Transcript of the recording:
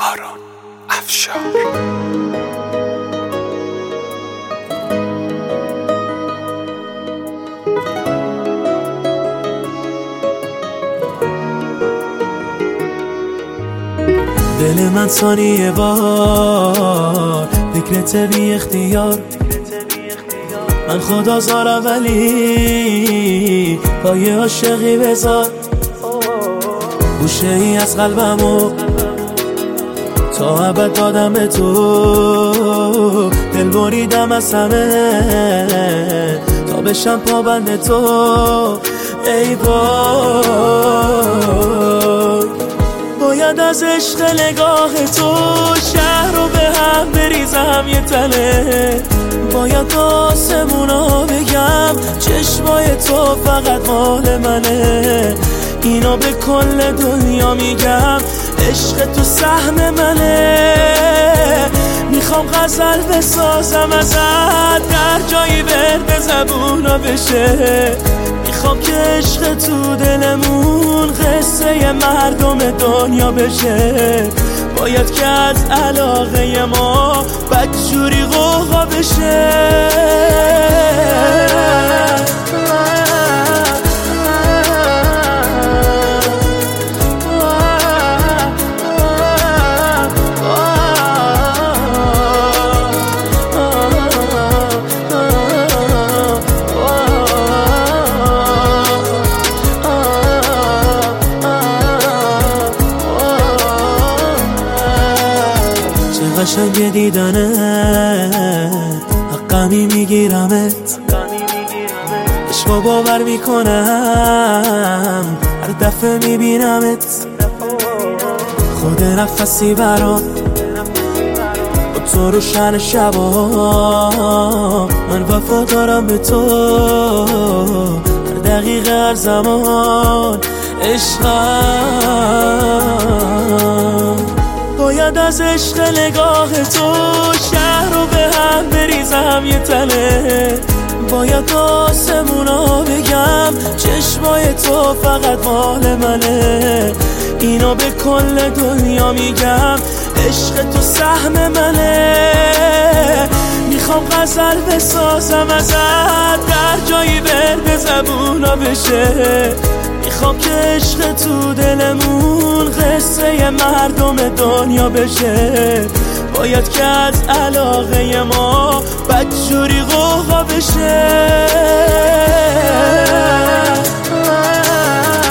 آرون افشار. دل من ثانیه بار فکرت بی اختیار، من خدا زارم ولی پای عاشقی بذار. گوشه ای از قلبمو تا ابد دادم به تو، دل بریدم از همه تا بشم پابند تو. ای وای، باید از عشق نگاه تو شهر رو به هم بریزم یه تله. باید آسمونا بگم چشمای تو فقط مال منه. اینو به کل دنیا میگم عشق تو سهم منه. میخوام غزل بسازم ازت در جایی برد زبونا بشه. میخوام که عشق تو دلمون قصه مردم دنیا بشه. باید که از علاقه ما بدجوری غوغا بشه. قشنگ دیدنه حقمی میگیرمت، عشقو باور میکنم هر دفعه میبینمت. خود نفسی برات با تو روشن شبا، من وفا دارم به تو هر دقیقه هر زمان. عشقم باید از عشق نگاه تو شهر رو به هم بریزم یه تله. باید آسمونا بگم چشمای تو فقط مال منه. اینو به کل دنیا میگم عشق تو سهم منه. میخوام غزل بسازم ازت در جایی برد زبونا بشه. میخوام که عشق تو دلمون قصه مردم دنیا بشه. باید که از علاقه ما بدجوری غوغا بشه.